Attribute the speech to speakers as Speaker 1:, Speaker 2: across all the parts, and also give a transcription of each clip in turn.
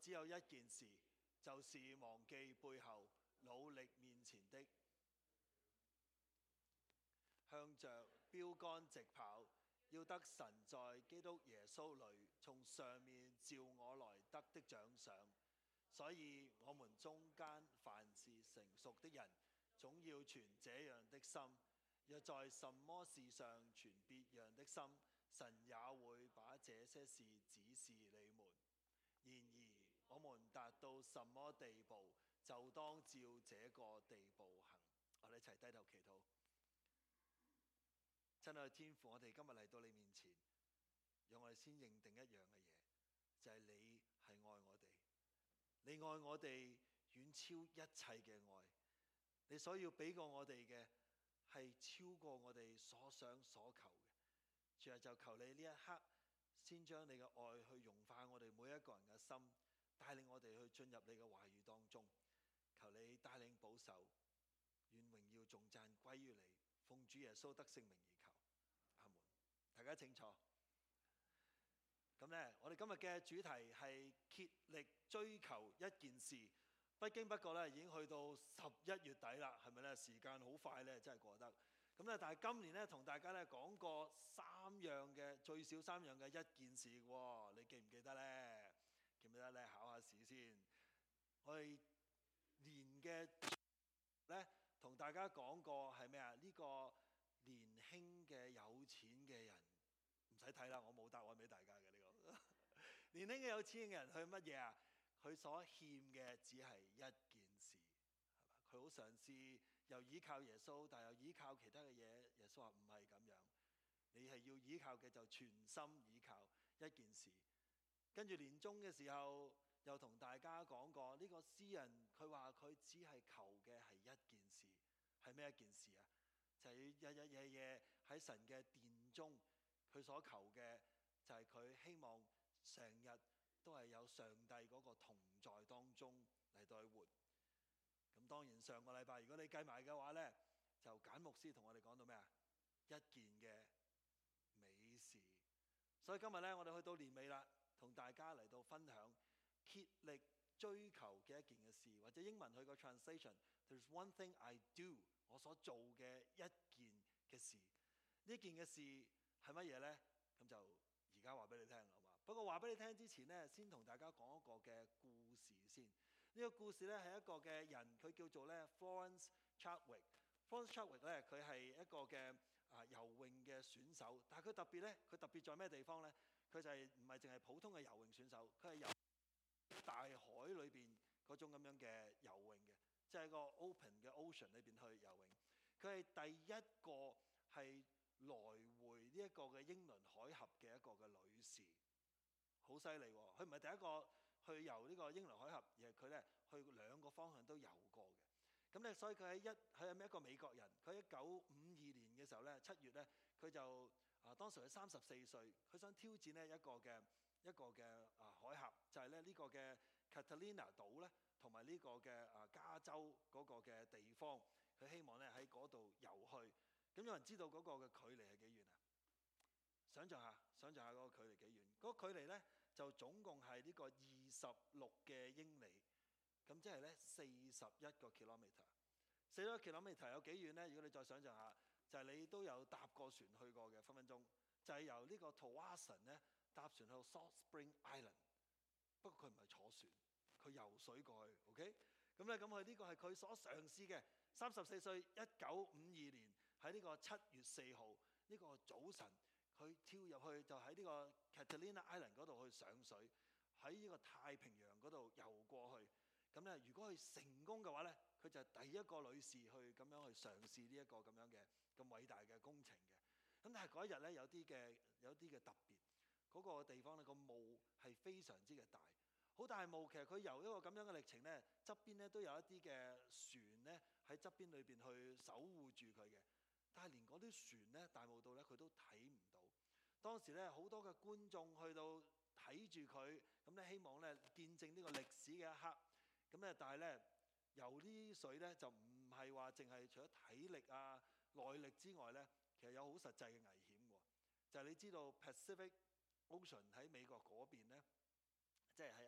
Speaker 1: 只有一件事，就是忘記背後，努力面前的，向着標竿直跑，要得神在基督耶穌裏從上面召我來得的獎賞。所以我們中間凡是成熟的人，總要存這樣的心。若在什麼事上存別樣的心，神也會把這些事指示你們。然而我們達到什麼地步，就當照這個地步行。我哋一齊低頭祈禱。親愛的天父，我哋今日嚟到你面前，讓我哋先認定一樣嘅嘢，就係你係愛我哋，你愛我哋遠超一切嘅愛，你所要俾過我哋嘅係超過我哋所想所求嘅。主啊，就求你呢一刻先將你嘅愛去融化我哋每一個人嘅心，帶領我哋去進入你嘅話語當中。求你帶領保守，願榮耀頌讚歸於你。奉主耶穌得聖名而求，阿門。大家請坐。咁呢，我哋今日嘅主題係竭力追求一件事。不經不覺咧，已經去到11月底啦，係咪呢？時間好快呢，真係過得。咁咧，但係今年呢，同大家呢講過最少三樣嘅一件事喎，你記唔記得呢？記唔記得呢？考下試先。我哋年嘅呢，同大家講過係咩啊？呢個年輕嘅有錢嘅人唔使睇啦，我冇答案俾大家嘅呢個。年輕嘅有錢嘅人佢乜嘢啊？佢所欠嘅只係一件事，係嘛？佢好嘗試又依靠耶穌，但又依靠其他嘅嘢。耶穌話唔係咁樣，你係要依靠嘅就全心依靠一件事。跟住年終嘅時候，又同大家講過呢個詩人，佢話佢只係求嘅係一件事，係咩一件事啊？就係日日夜夜喺神嘅殿中，佢所求嘅就係佢希望成日都係有上帝嗰個同在當中嚟到去活。咁當然上個禮拜如果你計埋嘅話呢，就簡牧師同我哋講到咩啊？一件嘅美事。所以今日呢，我哋去到年尾啦，同大家嚟到分享竭力追求嘅一件嘅事，或者英文佢個 translation，There's one thing I do， 我所做嘅一件嘅事。呢件嘅事係乜嘢呢？咁就而家話俾你聽好嘛？不過話俾你聽之前呢，先同大家講一個嘅故事先。呢個故事呢，係一個嘅人，佢叫做呢 Florence Chadwick。Florence Chadwick 呢，佢係一個嘅游泳嘅選手，但係佢特別呢，佢特別在咩地方呢？佢就係唔係淨係普通嘅游泳選手，佢係游大海裏邊嗰種咁樣嘅游泳嘅，即係個 open 嘅 ocean 裏邊去游泳。佢係第一個係來回呢一個嘅英倫海峽嘅一個嘅女士，好犀利喎！佢唔係第一個去游呢個英倫海峽，而係佢咧去兩個方向都游過嘅。咁咧，所以佢係一個美國人。佢喺1952年嘅時候咧，7月咧，佢就當時佢34歲，佢想挑戰呢一個嘅海峽，就係咧呢個嘅 Catalina 島咧，同埋呢個嘅加州嗰個嘅地方，佢希望咧喺嗰度游去。咁有人知道嗰個嘅距離係幾遠啊？想像下嗰個距離幾遠？嗰個距離呢，就總共係呢個26嘅英里，咁即係呢41個 kilometer。41個 kilometer 有幾遠呢？如果你再想像下，就係你都有搭過船去過嘅，分分鐘就係由呢個 Tawasin 呢搭船去到 Salt Spring Island。不過佢唔係坐船，佢游水過去。OK， 咁咧佢呢個係佢所嘗試嘅。34歲，1952年喺呢個7月4號呢個早晨，佢跳入去就喺呢個 Catalina Island 嗰度去上水，喺呢個太平洋嗰度游過去。咁咧，如果佢成功嘅話咧，佢就係第一個女士去咁樣去嘗試呢一個咁樣嘅咁偉大嘅工程嘅。咁但係嗰一日咧有啲嘅特別，嗰個地方咧個霧係非常之嘅大。好大霧，其實佢游一個咁樣嘅歷程呢，側邊呢都有一啲嘅船呢喺側邊裏邊去守護住佢嘅。但係連嗰啲船呢，大霧到呢，佢都睇唔到。當時呢，好多嘅觀眾去到睇住佢，咁呢希望呢見證呢個歷史嘅一刻。咁呢，但係呢，游呢啲水呢，就唔係話淨係除咗體力啊耐力之外呢，其實有好實際嘅危險喎。就係你知道 Pacific Ocean 喺美國嗰邊呢。即係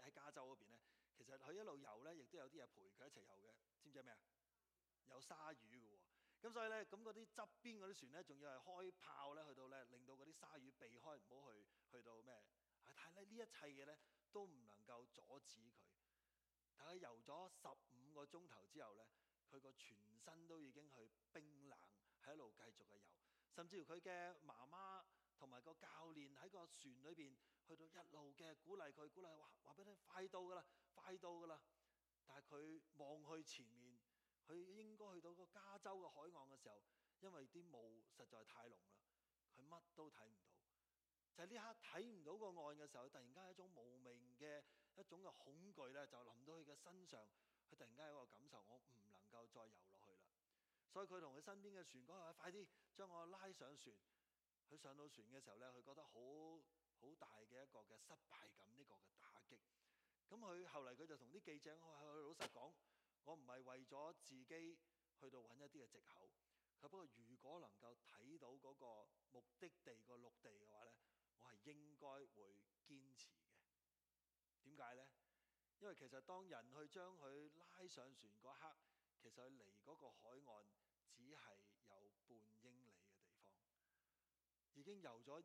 Speaker 1: 喺加州嗰邊咧，其實佢一路遊咧，亦都有啲嘢陪佢一齊遊嘅，知唔知係咩啊？有鯊魚嘅喎，咁所以咧，咁嗰啲側邊嗰啲船咧，仲要係開炮咧，去到咧，令到嗰啲鯊魚避開，唔好去到咩？但係咧，呢一切嘅咧都唔能夠阻止佢。但係遊咗15個鐘頭之後咧，佢個全身都已經去冰冷，喺一路繼續嘅遊，甚至乎佢嘅媽媽同埋個教練喺個船裏邊，去到一路嘅鼓勵佢，話俾你聽，快到㗎啦，快到㗎啦。但係佢望去前面，佢應該去到個加州嘅海岸嘅時候，因為啲霧實在太濃啦，佢乜都睇唔到。就係呢刻睇唔到個岸嘅時候，突然間一種無名嘅一種嘅恐懼咧，就臨到佢嘅身上。佢突然間有一個感受，我唔能夠再遊落去啦。所以佢同佢身邊嘅船講：快啲將我拉上船。佢上到船嘅時候咧，佢覺得好大嘅一個嘅失敗感，呢個嘅打擊。咁佢後嚟佢就同啲記者話：老實講，我唔係為咗自己去到揾一啲嘅藉口。佢不過如果能夠睇到嗰個目的地個陸地嘅話咧，我係應該會堅持嘅。點解呢？因為其實當人去將佢拉上船嗰刻，其實佢離嗰個海岸只係有半英里嘅地方，已經游咗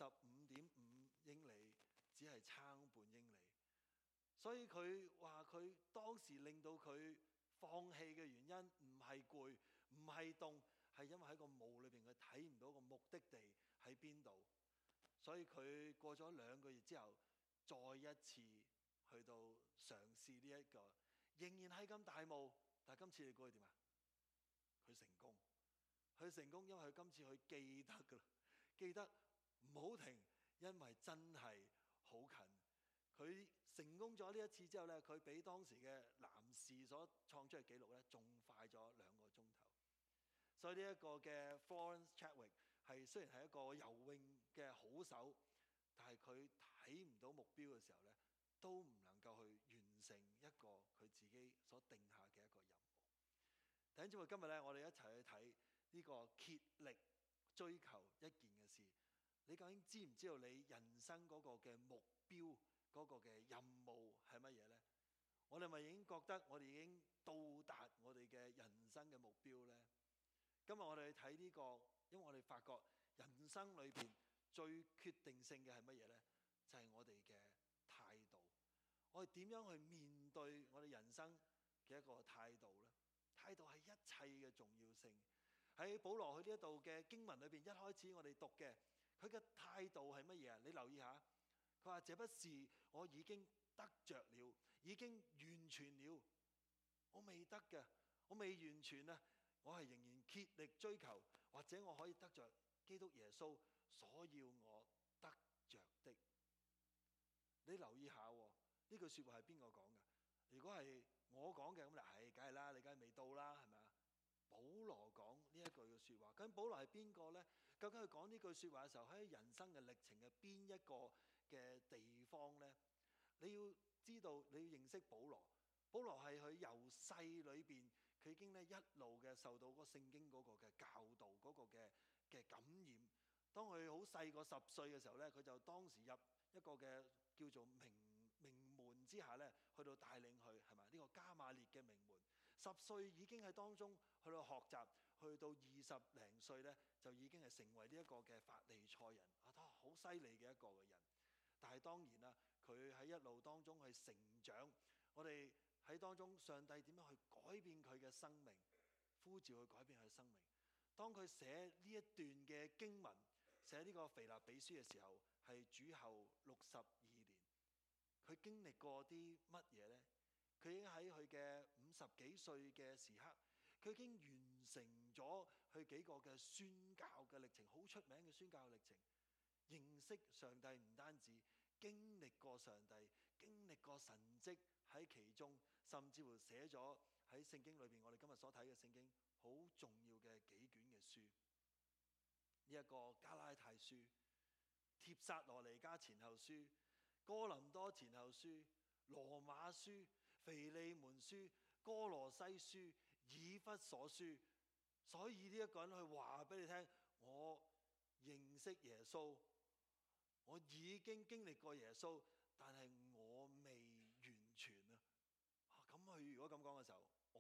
Speaker 1: 25.5英里，只係差半英里。所以佢話佢當時令到佢放棄嘅原因唔係攰，唔係凍，係因為喺個霧裏邊佢睇唔到個目的地喺邊度。所以佢過咗2個月之後，再一次去到嘗試呢一個，仍然係咁大霧，但係今次你估佢點啊？佢成功，因為佢今次佢記得㗎啦，記得唔好停，因為真係好近。佢成功咗呢一次之後咧，佢比當時嘅男士所創出嘅紀錄咧，仲快咗2個鐘頭。所以呢一個嘅 Florence Chadwick 係雖然係一個游泳嘅好手，但係佢睇唔到目標嘅時候咧，都唔能夠去完成一個佢自己所定下嘅一個任務。弟兄姊妹，今日咧，我哋一齊去睇呢個竭力追求一件嘅事。你究竟知唔知道你人生嗰個嘅目標？嗰個嘅任務係乜嘢呢？我哋咪已經覺得我哋已經到達我哋嘅人生嘅目標呢？今日我哋去睇呢個，因為我哋發覺人生裏邊最決定性嘅係乜嘢呢？就係我哋嘅態度。我哋點樣去面對我哋人生嘅一個態度呢？態度係一切嘅重要性。喺保羅去呢一度嘅經文裏邊，一開始我哋讀嘅，佢嘅態度係乜嘢啊？你留意下。佢話：這不是我已經得着了，已經完全了。我未得嘅，我未完全啊！我係仍然竭力追求，或者我可以得着基督耶穌所要我得着的。你留意下呢句説話係邊個講㗎？如果係我講嘅，咁你梗係啦，你梗係未到啦，係咪啊？保羅講呢一句嘅説話，咁保羅係邊個呢？究竟佢講呢句説話嘅時候，喺人生嘅歷程嘅邊一個嘅地方呢？你要知道，你要認識保羅。保羅係佢由細裏邊，佢已經咧一路嘅受到嗰個聖經嗰個嘅教導嗰個嘅感染。當佢好細個10歲嘅時候咧，佢就當時入一個嘅叫做名門之下咧，去到帶領佢係咪呢個迦瑪列嘅名門？10歲已經喺當中去到學習，去到20零歲咧就已經係成為呢一個嘅法利賽人啊，都好犀利嘅一個嘅人。但係當然啦，佢喺一路當中去成長，我哋喺當中上帝點樣去改變佢嘅生命，呼召佢改變佢嘅生命。當佢寫呢一段嘅經文，寫呢個腓立比書嘅時候，係主後62年。佢經歷過啲乜嘢呢？佢已經喺佢嘅50幾歲嘅時刻，佢已經完成咗佢幾個嘅宣教嘅歷程，好出名嘅宣教嘅歷程。認識上帝唔單止經歷過上帝，經歷過神蹟喺其中，甚至乎寫咗喺聖經裏邊，我哋今日所睇嘅聖經好重要嘅幾卷嘅書。呢一個加拉太書、帖撒羅尼迦前後書、哥林多前後書、羅馬書、腓利門書、哥羅西書、以弗所書。所以呢一個人去話俾你聽，我認識耶穌，我已經經歷過耶穌，但係我未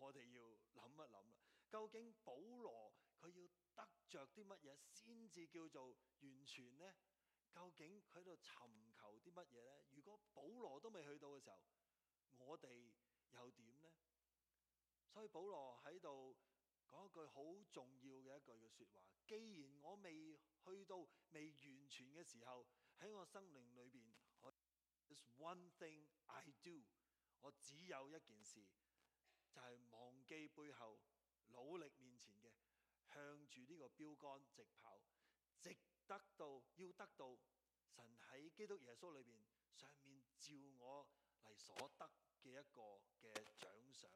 Speaker 1: 我哋要諗一諗啦。究竟保羅佢要得着啲乜嘢先至叫做完全呢？究竟佢喺度尋求啲乜嘢呢？如果保羅都未去到嘅時候，我哋又點呢？所以保羅喺度講一句好重要嘅一句嘅説話：既然我未去到未完全嘅時候，喺我生命裏邊，There's one thing I do， 我只有一件事，就係忘記背後，努力面前嘅，向住呢個標杆直跑，直要得到神喺基督耶穌裏邊上面召我嚟所得嘅一個嘅獎賞。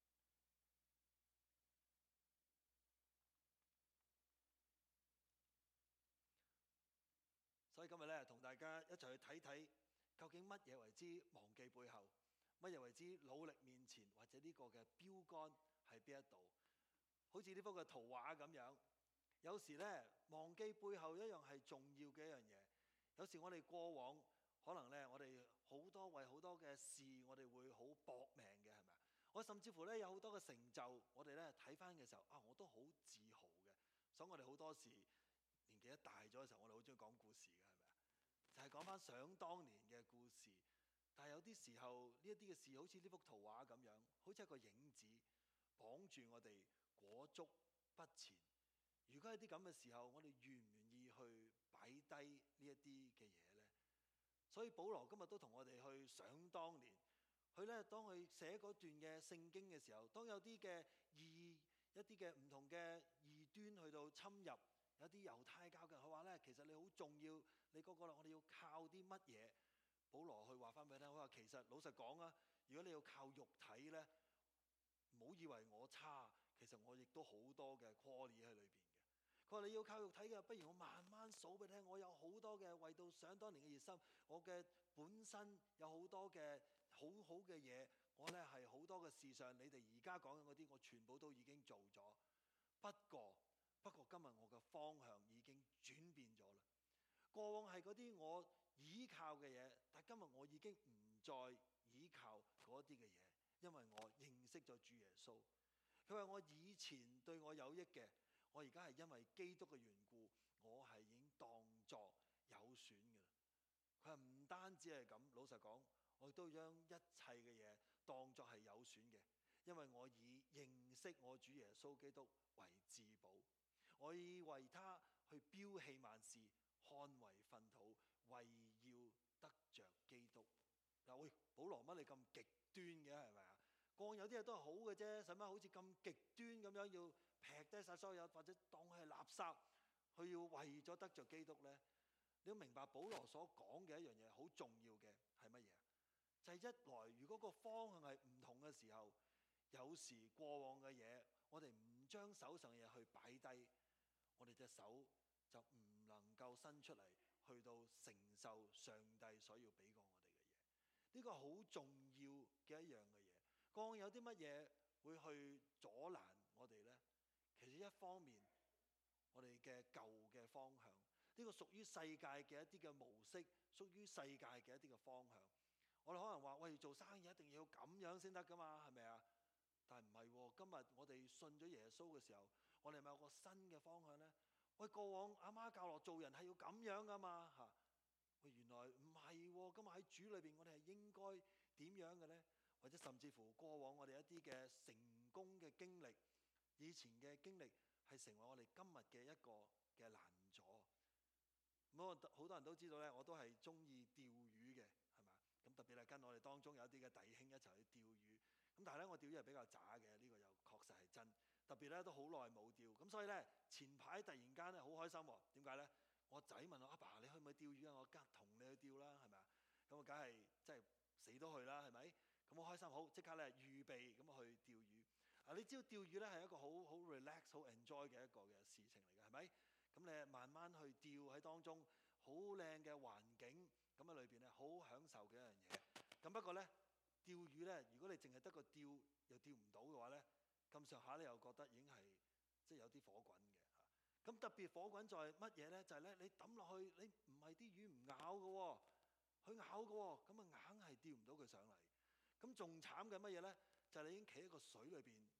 Speaker 1: 所以今日咧，同大家一齊去睇睇，究竟乜嘢為之忘記背後，乜嘢為之努力面前，或者呢個嘅標杆喺邊一度？好似呢幅嘅圖畫咁樣，有時咧忘記背後一樣係重要嘅一樣嘢。有時我哋過往可能咧，我哋為好多嘅事，我哋會好搏命嘅，係咪啊？我甚至乎咧有好多嘅成就，我哋咧睇翻嘅時候啊，我都好自豪嘅。所以我哋好多時，年紀一大咗嘅時候，我哋好中意講故事嘅，係咪啊？就係講翻想當年嘅故事。但係有啲時候，呢一啲嘅事好似呢幅圖畫咁樣，好似一個影子綁住我哋，裹足不前。如果喺啲咁嘅時候，我哋願唔願意去擺低呢一啲嘅嘢呢？所以保羅今日都同我哋去想當年，佢咧當佢寫嗰段嘅聖經嘅時候，當有啲嘅一啲嘅唔同嘅異端去到侵入。有啲猶太教嘅人，佢話咧，其實你好重要，你嗰個我哋要靠啲乜嘢？保羅去話翻俾你聽，佢話其實老實講啊，如果你要靠肉體咧，唔好以為我差，其實我亦都好多嘅 quality 喺裏邊嘅。佢話你要靠肉體嘅，不如我慢慢數俾你聽，我有好多嘅為到想當年嘅熱心，我嘅本身有好多嘅好好嘅嘢，我咧係好多嘅事上，你哋而家講緊嗰啲，我全部都已經做咗。不過今日我嘅方向已經轉變咗啦。過往係嗰啲我依靠嘅嘢，但今日我已經唔再依靠嗰啲嘅嘢，因為我認識咗主耶穌。佢話我以前對我有益嘅，我而家係因為基督嘅緣故，我係已經當作有損嘅啦。佢話唔單止係咁，老實講，我亦都將一切嘅嘢當作係有損嘅，因為我以認識我主耶穌基督為至寶。我以為他去標棄萬事，看為糞土，為要得着基督。嗱，喂，保羅乜你咁極端嘅係咪啊？過往有啲嘢都係好嘅啫，使乜好似咁極端咁樣要劈低晒所有，或者當係垃圾，佢要為咗得着基督呢？你要明白保羅所講嘅一樣嘢好重要嘅係乜嘢？就係一來，如果個方向係唔同嘅時候，有時過往嘅嘢，我哋唔將手上嘅嘢去擺低。我哋隻手就唔能夠伸出嚟，去到承受上帝所要俾過我哋嘅嘢。呢個好重要嘅一樣嘅嘢。過往有啲乜嘢會去阻攔我哋呢？其實一方面，我哋嘅舊嘅方向，呢個屬於世界嘅一啲嘅模式，屬於世界嘅一啲嘅方向。我哋可能話：喂，做生意一定要咁樣先得㗎嘛，係咪啊？但係唔係喎，今日我哋信咗耶穌嘅時候，我哋係咪有個新嘅方向呢？喂，過往阿媽教落做人係要咁樣㗎嘛嚇？喂，原來唔係喎，今日喺主裏邊，我哋係應該點樣嘅呢？或者甚至乎過往我哋一啲嘅成功嘅經歷，以前嘅經歷係成為我哋今日嘅一個嘅攔阻。咁好多人都知道咧，我都係中意釣魚嘅，係咪？咁特別係跟我哋當中有一啲嘅弟兄一齊去釣魚。咁但係咧，我釣魚係比較渣嘅，呢個又確實係真。特別咧都好耐冇釣，咁所以咧前排突然間咧好開心喎。點解咧？我仔問我：阿爸，你去唔去釣魚啊？我同你去釣啦，係咪啊？咁我梗係即係死都去啦，係咪？咁我開心，好即刻咧預備咁去釣魚。啊，你知道釣魚咧係一個好 relax、好 enjoy 嘅一個嘅事情嚟嘅，係咪？咁你慢慢去釣喺當中，好靚嘅環境，咁喺裏邊咧好享受嘅一樣嘢。咁不過咧，釣魚咧，如果你淨係得個釣又釣唔到嘅話咧，咁上下你又覺得已經係即係有啲火滾嘅嚇。咁特別火滾在乜嘢咧？就係咧你抌落去，你唔係啲魚唔咬嘅喎，佢咬嘅喎，咁啊硬係釣唔到佢上嚟。咁仲慘嘅乜嘢咧？就係你已經企喺個水裏邊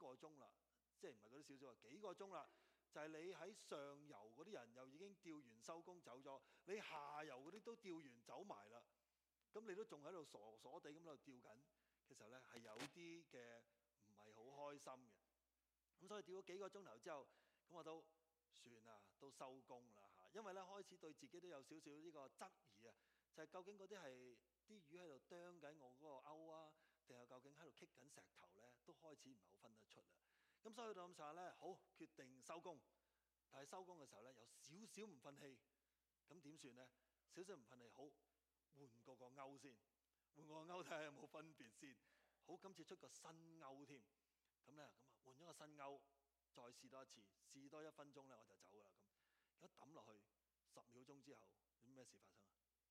Speaker 1: 個鐘啦，即係唔係嗰啲少少啊，幾個鐘啦，就係你喺上游嗰啲人又已經釣完收工走咗，你下游嗰啲都釣完走埋啦，咁你都仲喺度傻傻地咁喺度釣緊嘅時候呢，係有啲嘅唔係好開心嘅。咁所以釣咗幾個鐘頭之後，咁我都算啦，都收工啦嚇。因為咧開始對自己都有少少呢個質疑啊，就係究竟嗰啲係啲魚喺度啄緊我嗰個鈎啊，定係究竟喺度棘緊石頭咧？都開始唔係好分得出啦。咁所以到咁上下咧，好決定收工。但係收工嘅時候咧，有少少唔忿氣，咁點算咧？少少唔忿氣，好換個鈎先，換個鈎睇下有冇分別先。好，今次出個新鈎添。咁咧，咁啊換咗個新鈎，再試多一次，試多1分鐘咧我就走噶啦。咁一抌落去10秒鐘之後，有咩事發生啊？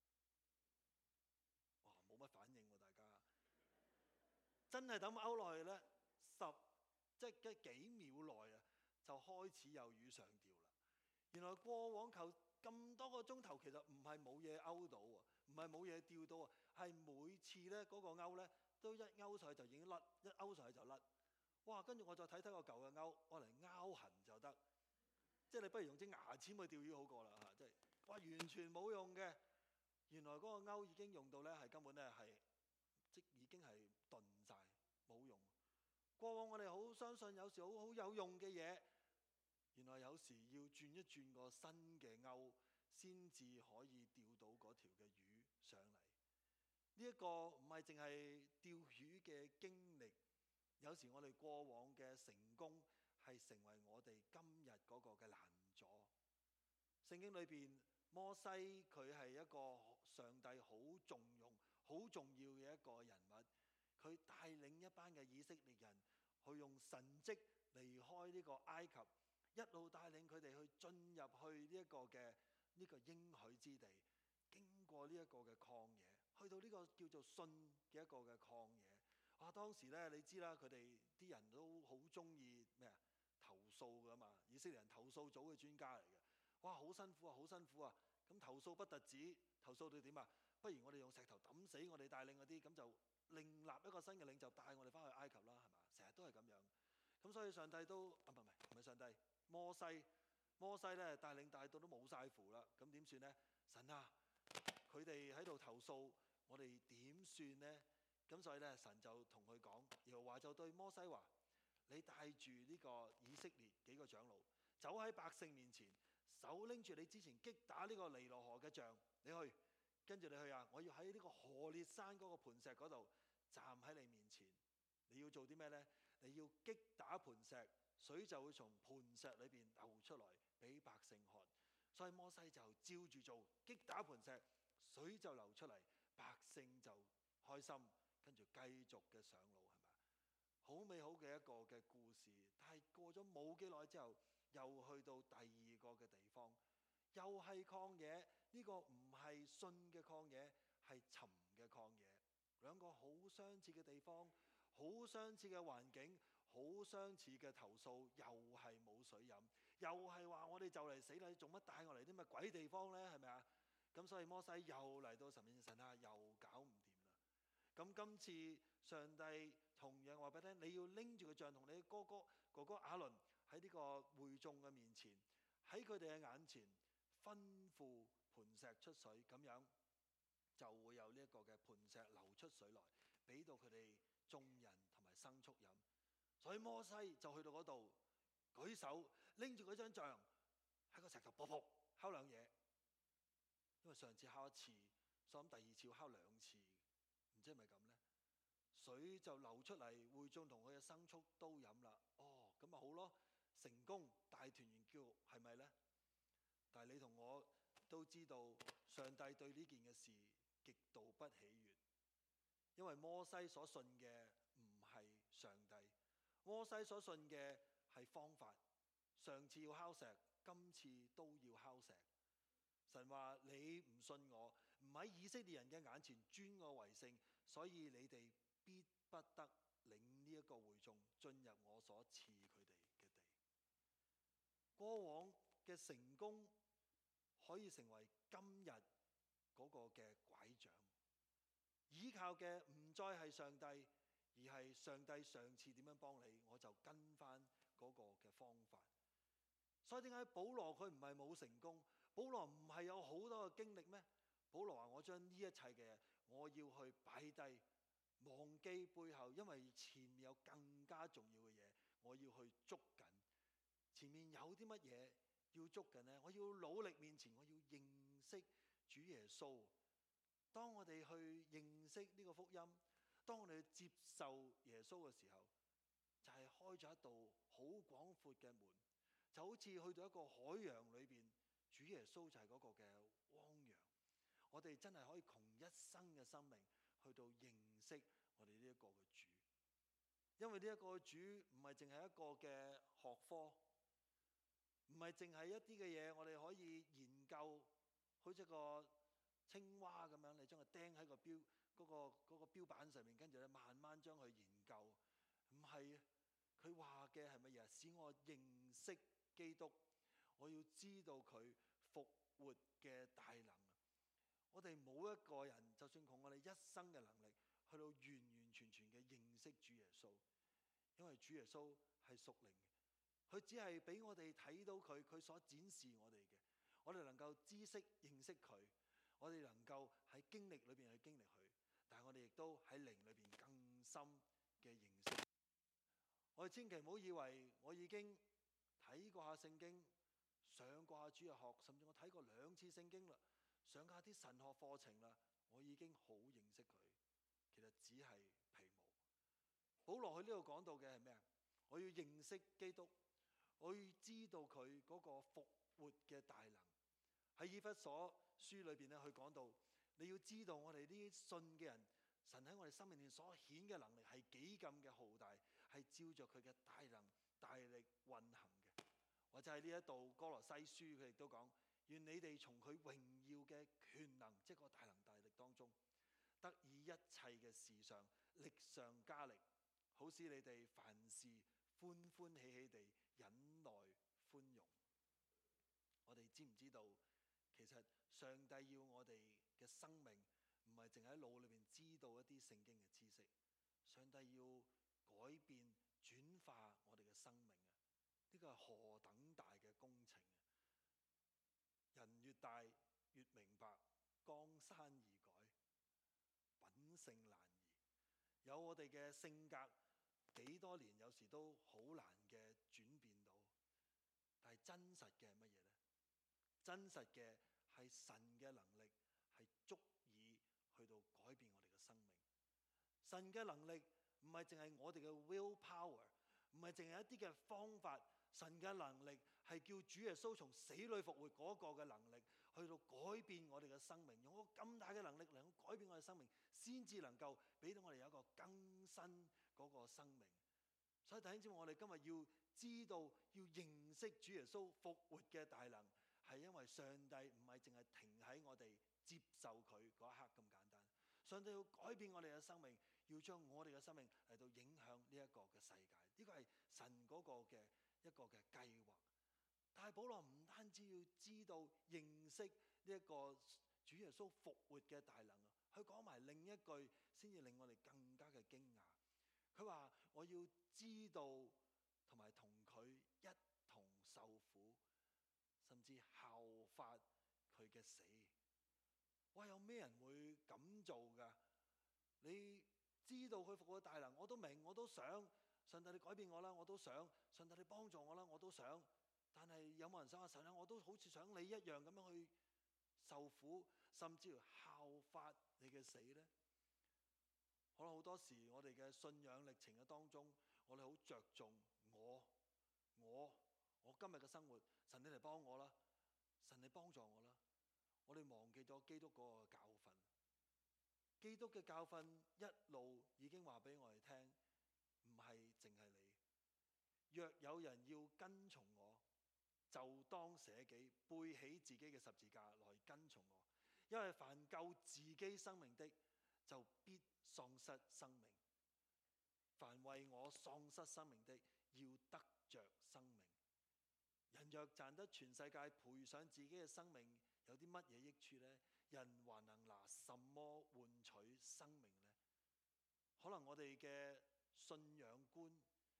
Speaker 1: 哇，冇乜反應喎，大家真係抌鈎落去咧，即係幾秒內啊，就開始有魚上釣啦。原來過往求咁多個鐘頭，其實唔係冇嘢鈎到喎，唔係冇嘢釣到喎，係每次咧嗰個鈎咧都一鈎上去就已經甩，一鈎上去就甩。哇！跟住我再睇睇個舊嘅鈎，我嚟拗痕就得，即係你不如用支牙籤去釣魚好過啦嚇！即係哇，完全冇用嘅。原來嗰個鈎已經用到咧係根本咧係即已經係鈍晒，冇用。過往我哋好相信有時好有用嘅嘢，原來有時要轉一轉個新嘅鈎先至可以釣到嗰條嘅魚上嚟。呢一個唔係淨係釣魚嘅經歷。有時我哋過往嘅成功係成為我哋今日嗰個嘅攔阻。聖經裏邊摩西佢係一個上帝好重用、好重要嘅一個人物，佢帶領一班嘅以色列人去用神蹟離開呢個埃及，一路帶領佢哋去進入去呢一個嘅呢個應許之地，經過呢一個嘅曠野，去到呢個叫做信嘅一個嘅曠野。當時咧，你知啦，佢哋啲人都好中意咩啊？投訴噶嘛，以色列人投訴組嘅專家嚟嘅。哇，好辛苦啊，好辛苦啊！咁投訴不特止，投訴到點啊？不如我哋用石頭抌死我哋帶領嗰啲，咁就另立一個新嘅領袖帶我哋翻去埃及啦，係嘛？成日都係咁樣。咁所以上帝都唔係上帝，摩西咧帶領帶到都冇晒符啦。咁點算呢？神啊，佢哋喺度投訴，我哋點算呢？咁所以咧，神就同佢講，耶和華就對摩西話：你帶住呢個以色列幾個長老，走喺百姓面前，手拎住你之前擊打呢個尼羅河嘅杖，你去，跟住你去啊！我要喺呢個何烈山嗰個磐石嗰度站喺你面前。你要做啲咩呢？你要擊打磐石，水就會從磐石裏邊流出來俾百姓喝。所以摩西就照住做，擊打磐石，水就流出嚟，百姓就開心。跟住繼續嘅上路，係咪啊？好美好嘅一個嘅故事。但係過咗冇幾耐之後，又去到第二個嘅地方，又係曠野。呢個唔係信嘅曠野，係尋嘅曠野。兩個好相似嘅地方，好相似嘅環境，好相似嘅投訴，又係冇水飲，又係話我哋就嚟死啦！你做乜帶我嚟啲乜鬼地方呢？係咪啊？咁所以摩西又嚟到神面前，神啊，又搞唔掂。咁今次上帝同樣話俾你聽，你要拎住個杖同你哥哥亞倫喺呢個會眾嘅面前，喺佢哋嘅眼前吩咐磐石出水，咁樣就會有呢一個嘅磐石流出水來，俾到佢哋眾人同埋牲畜飲。所以摩西就去到嗰度，舉手拎住嗰張杖喺個石頭噗噗敲兩嘢，因為上次敲一次，所以第二次要敲2次。唔知係咪咁呢？水就流出嚟，會眾同佢嘅牲畜都飲啦。咁咪好咯，成功大團圓結局係咪呢？但係你同我都知道，上帝對呢件嘅事極度不喜悅，因為摩西所信嘅唔係上帝，摩西所信嘅係方法。上次要敲石，今次都要敲石。神話你唔信我，唔喺以色列人嘅眼前尊我為聖，所以你哋必不得領呢一個會眾進入我所賜佢哋嘅地。過往嘅成功可以成為今日嗰個嘅拐杖，依靠嘅唔再係上帝，而係上帝上次點樣幫你，我就跟翻嗰個嘅方法。所以點解保羅佢唔係冇成功？保羅唔係有好多嘅經歷咩？保羅話：我將呢一切嘅我要去擺低，忘記背後，因為前面有更加重要嘅嘢，我要去捉緊。前面有啲乜嘢要捉緊呢？我要努力面前，我要認識主耶穌。當我哋去認識呢個福音，當我哋去接受耶穌嘅時候，就係開咗一道好廣闊嘅門，就好似去到一個海洋裏邊，主耶穌就係嗰個嘅汪洋。我哋真係可以窮一生嘅生命去到認識我哋呢一個嘅主，因為呢一個主唔係淨係一個嘅學科，唔係淨係一啲嘅嘢我哋可以研究，好似個青蛙咁樣，你將佢釘喺個標板上面，跟住咧慢慢將佢研究。唔係，佢話嘅係乜嘢？使我認識基督，我要知道佢復活嘅大能。我哋冇一個人，就算窮我哋一生嘅能力，去到完完全全嘅認識主耶穌，因為主耶穌係屬靈嘅，佢只係俾我哋睇到佢所展示我哋嘅，我哋能夠知識認識佢，我哋能夠喺經歷裏邊去經歷佢，但係我哋亦都喺靈裏邊更深嘅認識。我哋千祈唔好以為我已經睇過下聖經，上過下主日學，甚至我睇過2次聖經啦，上下啲神學課程啦，我已經好認識佢。其實只係皮毛。保羅喺呢度講到嘅係咩啊？我要認識基督，我要知道佢嗰個復活嘅大能。喺以弗所書裏邊咧，佢講到你要知道我哋呢啲信嘅人，神喺我哋生命裏所顯嘅能力係幾咁嘅浩大，係照着佢嘅大能大力運行嘅。或者喺呢一度歌羅西書佢亦都講，願你哋從佢榮耀嘅權能，即係個大能大力當中，得以一切嘅事上力上加力，好使你哋凡事歡歡喜喜地忍耐寬容。我哋知唔知道，其實上帝要我哋嘅生命唔係淨係喺腦裏面知道一啲聖經嘅知識，上帝要改變轉化我哋嘅生命啊！呢個係何等大嘅工程啊！人越大越明白，江山易改，品性難移。有我哋嘅性格幾多年，有時都好難嘅轉變到。但係真實嘅係乜嘢呢？真實嘅係神嘅能力係足以去到改變我哋嘅生命。神嘅能力唔係淨係我哋嘅 will power， 唔係淨係一啲嘅方法。神嘅能力係叫主耶穌從死裏復活嗰個嘅能力，去到改變我哋嘅生命，用個咁大嘅能力嚟改變我哋嘅生命，先至能夠俾到我哋有一個更新嗰個生命。所以弟兄姊妹，我哋今日要知道，要認識主耶穌復活嘅大能，係因為上帝唔係淨係停喺我哋接受佢嗰一刻咁簡單。上帝要改變我哋嘅生命，要將我哋嘅生命嚟到影響呢一個嘅世界。呢個係神嗰個嘅一個嘅計劃。但係保羅唔單止要知道認識呢一個主耶穌復活嘅大能啊，佢講埋另一句先至令我哋更加嘅驚訝。佢話我要知道同埋同佢一同受苦，甚至效法佢嘅死。哇！有咩人會咁做㗎？你知道佢復活嘅大能，我都明，我都想。上帝你改變我啦，我都想。上帝你幫助我啦，我都想。但係有冇人想話神啊？我都好似想你一樣咁樣去受苦，甚至乎效法你嘅死呢？可能好多時我哋嘅信仰歷程嘅當中，我哋好着重我今日嘅生活，神你嚟幫我啦，神你幫助我啦。我哋忘記咗基督嗰個教訓。基督嘅教訓一路已經話俾我哋聽，唔係淨係你。若有人要跟從我，就當捨己，背起自己嘅十字架來跟從我。因為凡救自己生命的，就必喪失生命；凡為我喪失生命的，要得着生命。人若賺得全世界，賠上自己嘅生命，有啲乜嘢益處呢？人還能拿什麼換取生命呢？可能我哋嘅信仰觀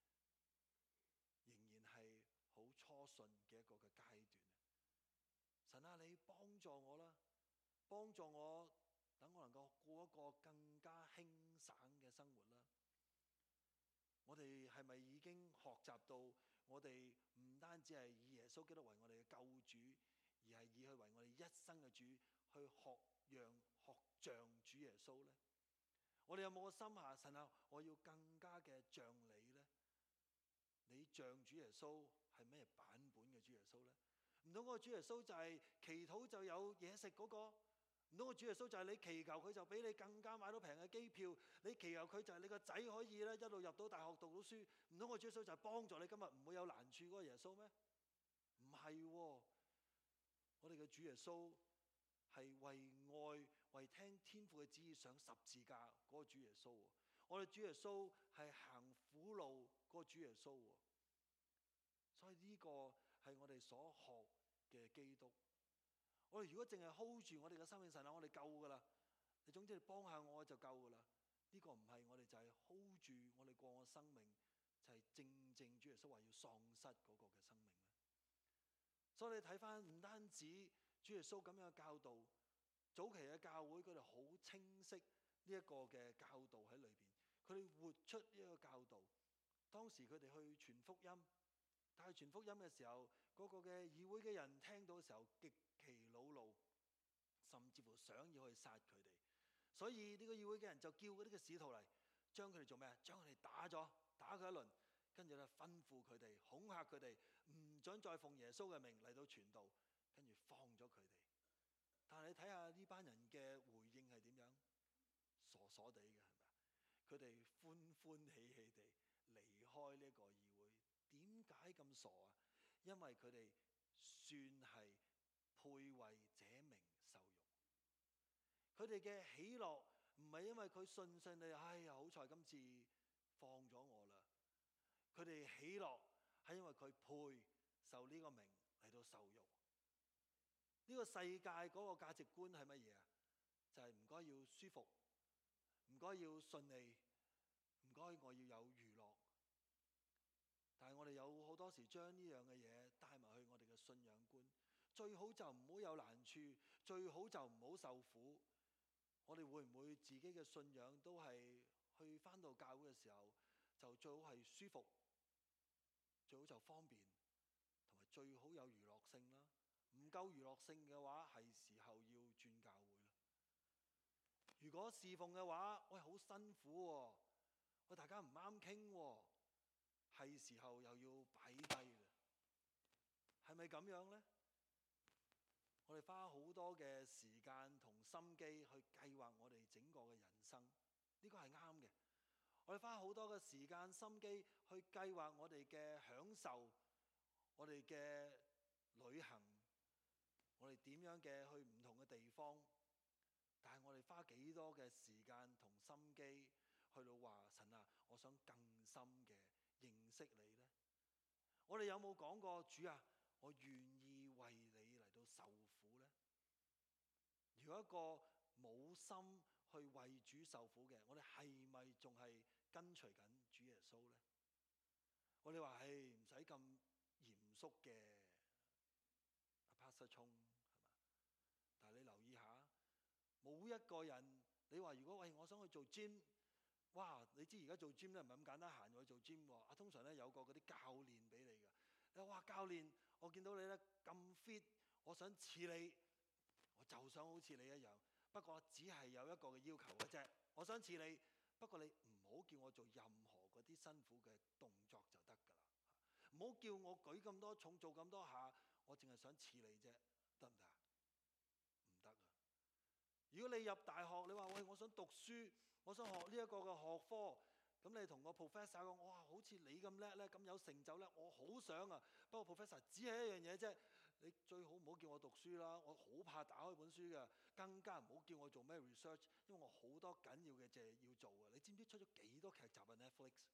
Speaker 1: 仍然係好初信嘅一個嘅階段。神啊，你幫助我啦，幫助我，等我能夠過一個更加輕省嘅生活啦。我哋係咪已經學習到我哋唔單止係以耶穌基督為我哋嘅救主，而係以佢為我哋一生嘅主，去學像主耶穌呢？我哋有冇個心下，神啊，我要更加嘅像你呢？你像主耶穌係咩版本嘅主耶穌呢？唔通嗰個主耶穌就係祈禱就有嘢食嗰個？唔通個主耶穌就係你祈求佢就俾你更加買到平嘅機票？你祈求佢就係你個仔可以咧一路入到大學讀到書？唔通個主耶穌就係幫助你今日唔會有難處嗰個耶穌咩？唔係喎，我哋嘅主耶穌係為愛為聽天父嘅旨意上十字架嗰個主耶穌。我哋主耶穌係行苦路嗰個主耶穌。所以呢個係我哋所學嘅基督。我哋如果淨係 hold 住我哋嘅生命，神啊，我哋夠噶啦，你總之你幫下我就夠噶啦。呢個唔係，我哋就係 hold 住我哋過我生命，就係正正主耶穌話要喪失嗰個嘅生命咧。所以你睇翻唔單止主耶穌咁樣嘅教導，早期嘅教會佢哋好清晰呢一個嘅教導喺裏邊，佢哋活出呢個教導。當時佢哋去傳福音，但係傳福音嘅時候，嗰個嘅議會嘅人聽到嘅時候極其惱怒，甚至乎想要去殺佢哋。所以呢個議會嘅人就叫嗰啲嘅使徒嚟，將佢哋做咩啊？將佢哋打佢一輪，跟住咧吩咐佢哋，恐嚇佢哋，唔准再奉耶穌嘅名嚟到傳道，跟住放咗佢哋。但係你睇下呢班人嘅回應係點樣？傻傻地嘅係咪啊？佢哋歡歡喜喜地離開呢個議會。點解咁傻啊？因為佢哋算係配為這名受辱。佢哋嘅喜樂唔係因為佢信你，哎呀好彩今次放咗我啦。佢哋喜樂係因為佢配受呢個名嚟到受辱。呢個世界嗰個價值觀係乜嘢啊？就係唔該要舒服，唔該要順利，唔該我要有娛樂。但係我哋有好多時將呢樣嘅嘢帶埋去我哋嘅信仰觀。最好就唔好有難處，最好就唔好受苦。我哋會唔會自己嘅信仰都係去返到教會嘅時候，就最好係舒服，最好就方便，同埋最好有娛樂性啦。唔夠娛樂性嘅話，係時候要轉教會啦。如果侍奉嘅話，喂好辛苦喎，喂大家唔啱傾喎，係時候又要擺低啦。係咪咁樣呢？我哋花好多嘅時間同心機去計劃我哋整個嘅人生，呢個係啱嘅。我哋花好多嘅時間心機去計劃我哋嘅享受，我哋嘅旅行，我哋點樣嘅去唔同嘅地方。但係我哋花幾多嘅時間同心機去到話神啊，我想更深嘅認識你呢？我哋有冇講過主啊，我願意為你嚟到受苦呢？如果一個冇心去為主受苦嘅，我哋係咪仲係跟隨緊主耶穌呢？我哋話係唔使咁嚴肅嘅，阿 Pastor 聰係嘛？但係你留意下，冇一個人你話如果喂我想去做 gym， 哇！你知而家做 gym 咧唔係咁簡單行去做 gym 喎。通常咧有個嗰啲教練俾你㗎。你話哇教練，我見到你咧咁 fit， 我想似你，我就想好似你一樣。不過只係有一個嘅要求嘅啫，我想似你，不過你唔好叫我做任何嗰啲辛苦嘅動作就得㗎啦。唔好叫我舉咁多重做咁多下，我淨係想似你啫，得唔得啊？唔得啊！如果你入大學，你話喂我想讀書，我想學呢一個嘅學科。咁你同個 professor 講，哇，好似你咁叻咧，咁有成就咧，我好想啊。不過 professor 只係一樣嘢啫，你最好唔好叫我讀書啦，我好怕打開本書嘅，更加唔好叫我做咩 research，因為我好多緊要嘅嘢要做嘅。你知唔知出咗幾多劇集啊 Netflix？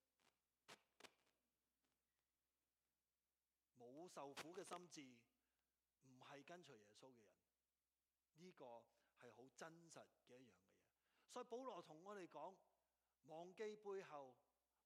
Speaker 1: 冇受苦嘅心志，唔係跟隨耶穌嘅人，呢個係好真實嘅一樣嘅嘢。所以保羅同我哋講，忘記背後，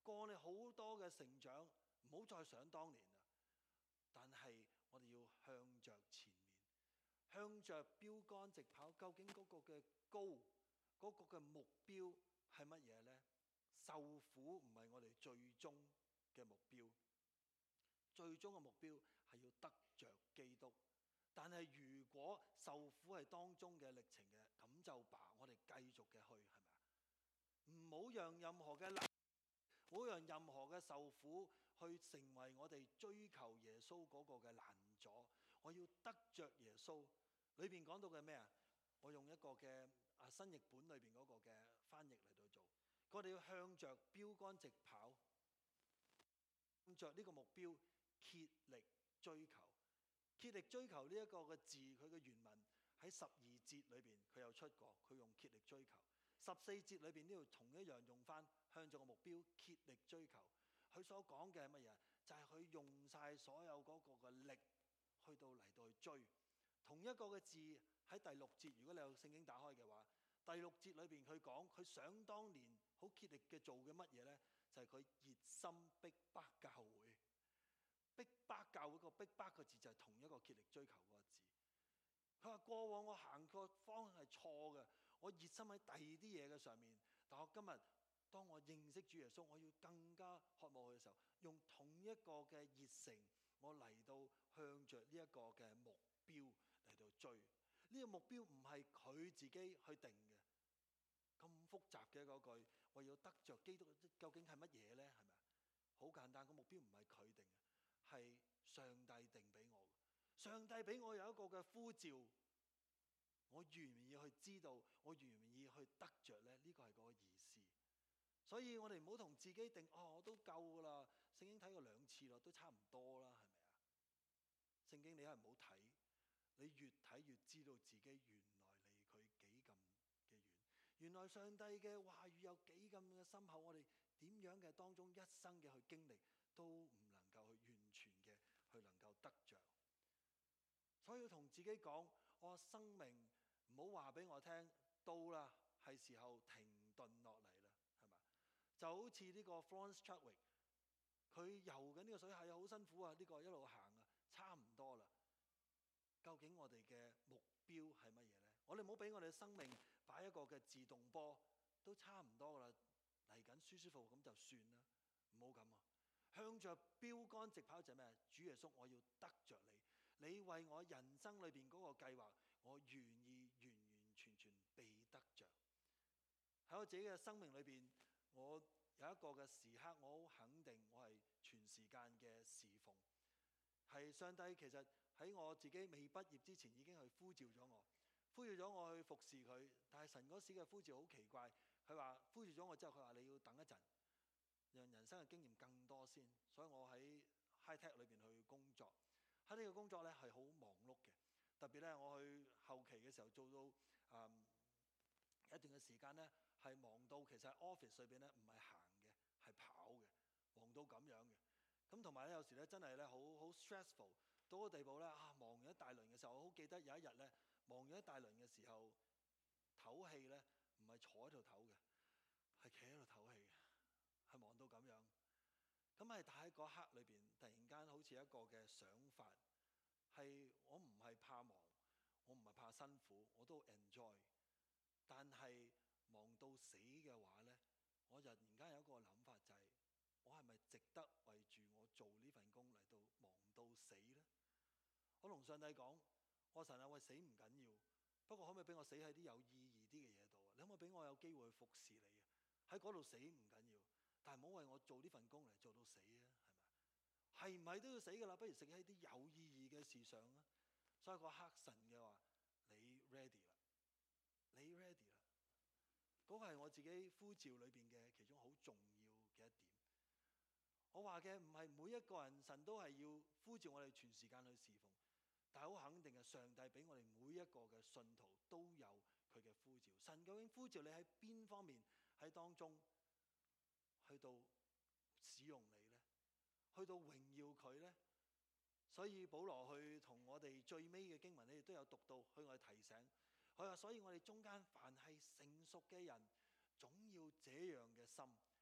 Speaker 1: 過你好多嘅成長，唔好再想當年啦。但係我哋要向着前面，向着標杆直跑。究竟嗰個嘅高，嗰個嘅目標係乜嘢呢？受苦唔係我哋最終嘅目標，最終嘅目標係要得着基督。但係如果受苦係當中嘅歷程嘅，咁就罷，我哋繼續嘅去，係咪啊？唔好讓任何嘅難，唔好讓任何嘅受苦去成為我哋追求耶穌嗰個嘅攔阻。我要得着耶穌。裏邊講到嘅咩啊？我用一個嘅新譯本裏邊嗰個嘅翻譯嚟到做。我哋要向着標杆直跑，向着呢個目標竭力追求。竭力追求呢一個嘅字，佢嘅原文喺12節裏邊佢有出過，佢用竭力追求。14節裏邊呢度同一樣用翻向着個目標竭力追求。佢所講嘅係乜嘢？就係佢用晒所有嗰個嘅力去到嚟到去追。同一個嘅字喺第6節，如果你有聖經打開嘅話，第6節裏邊佢講佢想當年好竭力嘅做嘅乜嘢呢？就係佢熱心逼迫教會。逼迫教會個逼迫個字就係同一個竭力追求嗰個字。佢話過往我行個方向係錯嘅，我熱心喺第二啲嘢嘅上面，但我今日當我認識主耶穌，我要更加渴望佢嘅時候，用同一個嘅熱誠，我嚟到向着呢一個嘅目標嚟到追。呢個目標唔係佢自己去定嘅，咁複雜嘅嗰句，我要得着基督，究竟係乜嘢呢？係咪啊？好簡單，個目標唔係佢定嘅。係上帝定俾我嘅，上帝俾我有一個嘅呼召，我願唔願意去知道，我願唔願意去得着呢？呢個係嗰個意思。所以我哋唔好同自己定，我都夠噶啦，聖經睇過2次咯，都差唔多啦，係咪啊？聖經你係唔好睇，你越睇越知道自己原來離佢幾咁嘅遠，原來上帝嘅話語有幾咁嘅深厚，我哋點樣嘅當中一生嘅去經歷，都唔能夠去完全嘅去能夠得着。所以要同自己講，我生命唔好話俾我聽，到啦，係時候停頓落嚟啦，係嘛？就好似呢個 Florence Chadwick， 佢游緊呢個水係好辛苦啊，呢個一路行啊，差唔多啦。究竟我哋嘅目標係乜嘢呢？我哋唔好俾我哋嘅生命擺一個嘅自動波，都差唔多噶啦，嚟緊舒舒服服咁就算啦，唔好咁啊！向着標杆直跑就係咩？主耶穌，我要得着你，你為我人生裏邊嗰個計劃，我願意完完全全被得着。喺我自己嘅生命裏邊，我有一個嘅時刻，我好肯定我係全時間嘅侍奉，係上帝其實喺我自己未畢業之前已經去呼召咗我，呼召咗我去服侍佢。但係神嗰時嘅呼召好奇怪，佢話呼召咗我之後，佢話你要等一陣，讓人生嘅經驗更多先。所以我喺 high tech 裏邊去工作，喺呢個工作咧係好忙碌嘅，特別咧我去後期嘅時候做到一段嘅時間咧係忙到其實 office 裏邊咧唔係行嘅係跑嘅，忙到咁樣嘅。咁同埋咧有時咧真係咧好 stressful 到個地步咧忙完一大輪嘅時候，我好記得有一日咧忙完一大輪嘅時候唞氣咧唔係坐喺度唞嘅，係企喺度唞氣嘅。係忙到咁樣，咁係喺嗰刻裏邊，突然間好似一個嘅想法，係我唔係怕忙，我唔係怕辛苦，我都 enjoy。但係忙到死嘅話呢，我就突然間有一個諗法，就係我係咪值得為住我做呢份工嚟到忙到死呢？我同上帝講，我神啊，喂，死唔緊要，不過可唔可以俾我死喺啲有意義啲嘅嘢度啊？你可唔可以俾我有機會去服侍你啊？喺嗰度死唔緊要。但係唔好為我做呢份工嚟做到死啊，係咪？係唔係都要死㗎啦？不如食喺啲有意義嘅事上啊！所以個黑神嘅話，你 ready 啦，你 ready 啦。嗰個係我自己呼召裏邊嘅其中好重要嘅一點。我話嘅唔係每一個人神都係要呼召我哋全時間去侍奉，但係好肯定嘅，上帝俾我哋每一個嘅信徒都有佢嘅呼召。神究竟呼召你喺邊方面喺當中？去到使用你呢，去到榮耀佢呢。所以保羅去同我哋最尾嘅經文，你哋都有讀到，去我哋提醒佢話，所以我哋中間凡係成熟嘅人，總要這樣嘅心。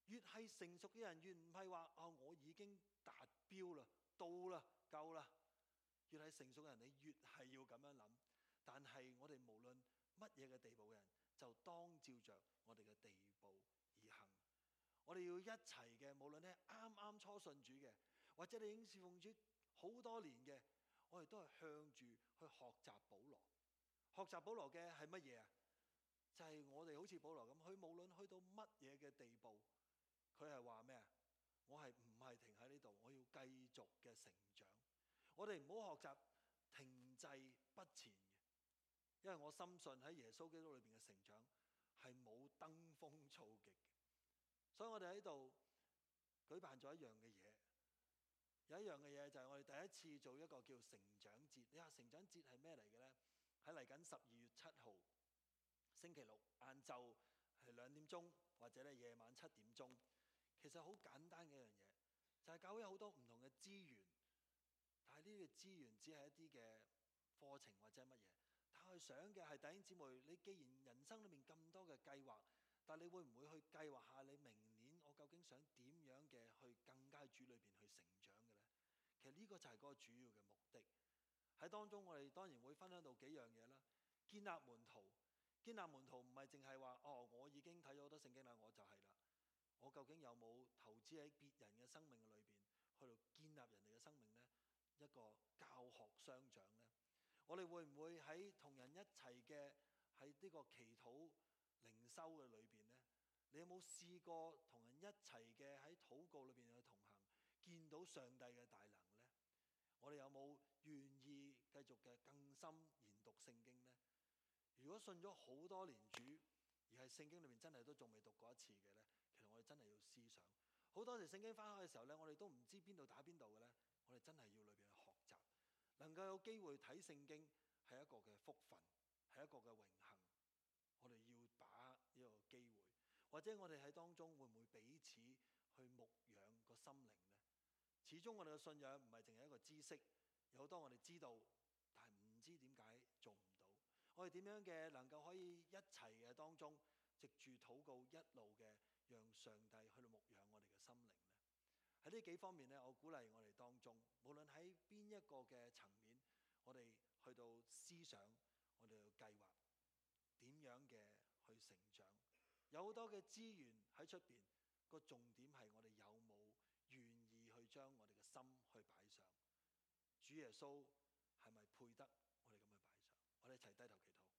Speaker 1: 越係成熟嘅人，越唔係話我已經達標啦，到啦，夠啦。越係成熟嘅人，你越係要咁樣諗。但係我哋無論乜嘢嘅地步嘅人，就當照着我哋嘅地步而行。我哋要一齊嘅，無論你係啱啱初信主嘅，或者你已經侍奉主好多年嘅，我哋都係向住去學習保羅。學習保羅嘅係乜嘢啊？就係我哋好似保羅咁，佢無論去到乜嘢嘅地步，佢係話咩啊？我係唔係停喺呢度？我要繼續嘅成長。我哋唔好學習停滯不前嘅，因為我深信喺耶穌基督裏邊嘅成長係冇登峰造極嘅。所以我哋喺度舉辦咗一樣嘅嘢，有一樣嘅嘢就係我哋第一次做一個叫成長節。你話成長節係咩嚟嘅呢？喺嚟緊12月7號星期六晏晝係2點鐘，或者咧夜晚7點鐘。其實好簡單嘅一樣嘢，就係教會有好多唔同嘅資源，但係呢啲資源只係一啲嘅課程或者乜嘢。但係我想嘅係弟兄姊妹，你既然人生裏面咁多嘅計劃，但係你會唔會去計劃下你明年我究竟想點樣嘅去更加喺主裏邊去成長嘅呢？其實呢個就係嗰個主要嘅目的。喺當中我哋當然會分享到幾樣嘢啦。建立門徒，建立門徒唔係淨係話我已經睇咗好多聖經啦，我就係啦。我究竟有冇投資喺別人嘅生命裏邊，去到建立人哋嘅生命呢？一個教學相長呢？我哋會唔會喺同人一齊嘅喺呢個祈禱靈修嘅裏邊呢？你有冇試過同人一齊嘅喺禱告裏邊去同行，見到上帝嘅大能呢？我哋有冇願意繼續嘅更深研讀聖經呢？如果信咗好多年主，而係聖經裏面真係都仲未讀過一次嘅呢，其實我哋真係要思想。好多時聖經翻開嘅時候呢，我哋都唔知邊度打邊度嘅呢。我哋真係要裏邊去學習，能夠有機會睇聖經係一個嘅福分，係一個嘅榮幸。我哋要把握呢個機會，或者我哋喺當中會唔會彼此去牧養個心靈呢？始終我哋嘅信仰唔係淨係一個知識，有好多我哋知道，但係唔知點解做唔到。我哋點樣嘅能夠可以一齊嘅當中，藉住禱告一路嘅讓上帝去到牧養我哋嘅心靈呢？喺呢幾方面呢，我鼓勵我哋當中，無論喺邊一個嘅層面，我哋去到思想，我哋去計劃點樣嘅去成長。有好多嘅資源喺出邊，個重點係我哋有冇願意去將我哋嘅心去擺上。主耶穌係咪配得我哋咁去擺上？我哋一齊低頭祈禱。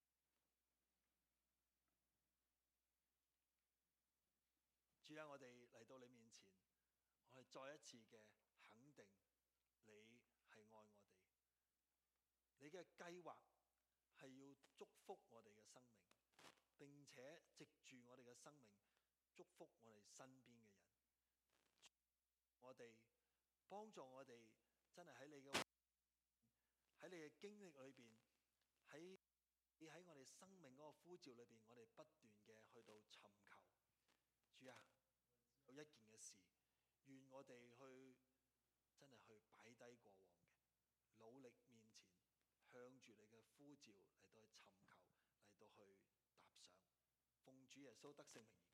Speaker 1: 主啊，我哋嚟到你面前，我哋再一次嘅肯定你係愛我哋，你嘅計劃係要祝福我哋嘅生命，並且藉住我哋嘅生命祝福我哋身邊嘅人。我哋幫助我哋真係喺你嘅經歷裏邊，喺我哋生命嗰個呼召裏邊，我哋不斷嘅去到尋求。主啊，有一件嘅事，願我哋去真係去擺低過往嘅，努力面前向住你嘅呼召嚟到去尋求，嚟到去踏上。奉主耶穌得勝名。